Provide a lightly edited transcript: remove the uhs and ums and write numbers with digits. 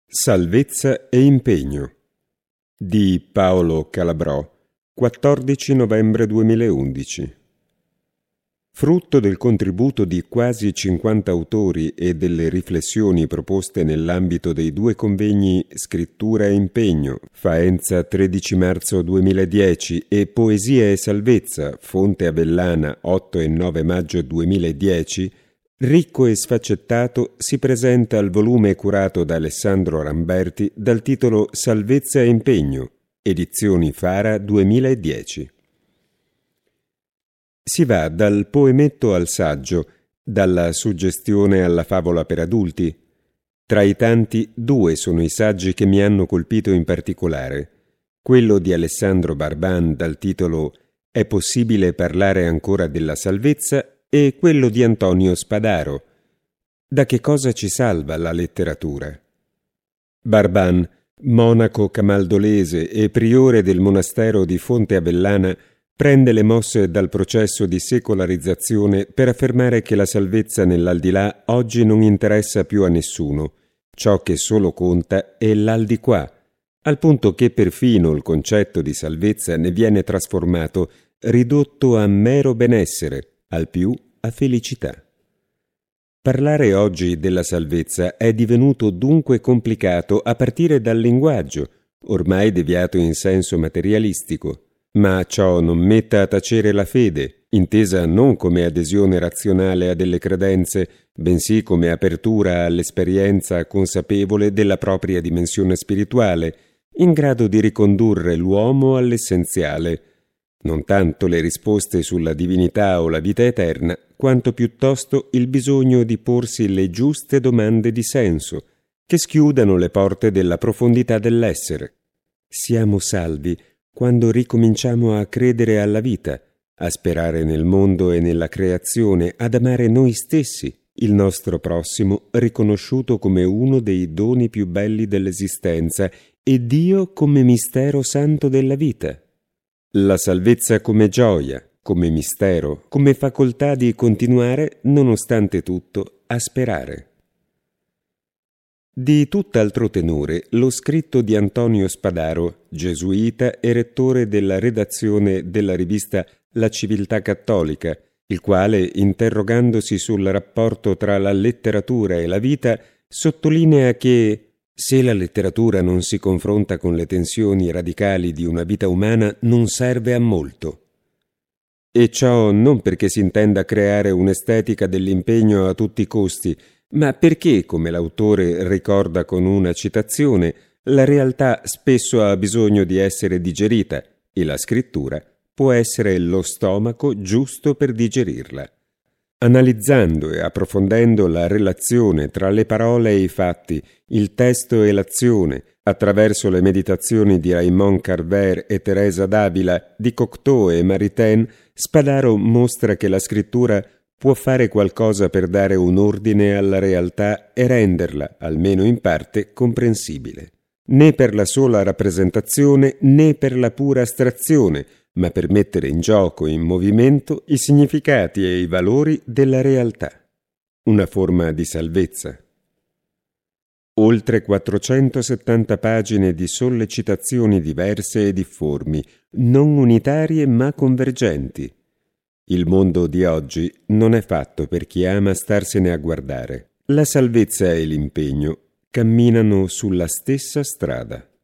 Salvezza e impegno di Paolo Calabrò, 14 novembre 2011. Frutto del contributo di quasi 50 autori e delle riflessioni proposte nell'ambito dei due convegni Scrittura e Impegno, Faenza 13 marzo 2010 e Poesia e Salvezza, Fonte Avellana 8 e 9 maggio 2010, ricco e sfaccettato si presenta il volume curato da Alessandro Ramberti dal titolo Salvezza e Impegno, edizioni Fara 2010. Si va dal poemetto al saggio, dalla suggestione alla favola per adulti. Tra i tanti, due sono i saggi che mi hanno colpito in particolare. Quello di Alessandro Barban dal titolo È possibile parlare ancora della salvezza e quello di Antonio Spadaro. Da che cosa ci salva la letteratura? Barban, monaco camaldolese e priore del monastero di Fonte Avellana, prende le mosse dal processo di secolarizzazione per affermare che la salvezza nell'aldilà oggi non interessa più a nessuno. Ciò che solo conta è l'aldilà, al punto che perfino il concetto di salvezza ne viene trasformato, ridotto a mero benessere, al più a felicità. Parlare oggi della salvezza è divenuto dunque complicato a partire dal linguaggio, ormai deviato in senso materialistico. Ma ciò non metta a tacere la fede, intesa non come adesione razionale a delle credenze, bensì come apertura all'esperienza consapevole della propria dimensione spirituale, in grado di ricondurre l'uomo all'essenziale, non tanto le risposte sulla divinità o la vita eterna, quanto piuttosto il bisogno di porsi le giuste domande di senso, che schiudano le porte della profondità dell'essere. Siamo salvi quando ricominciamo a credere alla vita, a sperare nel mondo e nella creazione, ad amare noi stessi, il nostro prossimo riconosciuto come uno dei doni più belli dell'esistenza e Dio come mistero santo della vita. La salvezza come gioia, come mistero, come facoltà di continuare, nonostante tutto, a sperare. Di tutt'altro tenore lo scritto di Antonio Spadaro, gesuita e rettore della redazione della rivista La Civiltà Cattolica, il quale, interrogandosi sul rapporto tra la letteratura e la vita, sottolinea che se la letteratura non si confronta con le tensioni radicali di una vita umana non serve a molto. E ciò non perché si intenda creare un'estetica dell'impegno a tutti i costi, ma perché, come l'autore ricorda con una citazione, la realtà spesso ha bisogno di essere digerita e la scrittura può essere lo stomaco giusto per digerirla. Analizzando e approfondendo la relazione tra le parole e i fatti, il testo e l'azione, attraverso le meditazioni di Raymond Carver e Teresa d'Avila, di Cocteau e Maritain, Spadaro mostra che la scrittura può fare qualcosa per dare un ordine alla realtà e renderla, almeno in parte, comprensibile. Né per la sola rappresentazione né per la pura astrazione, ma per mettere in gioco, in movimento, i significati e i valori della realtà. Una forma di salvezza. Oltre 470 pagine di sollecitazioni diverse e difformi, non unitarie ma convergenti. Il mondo di oggi non è fatto per chi ama starsene a guardare. La salvezza e l'impegno camminano sulla stessa strada.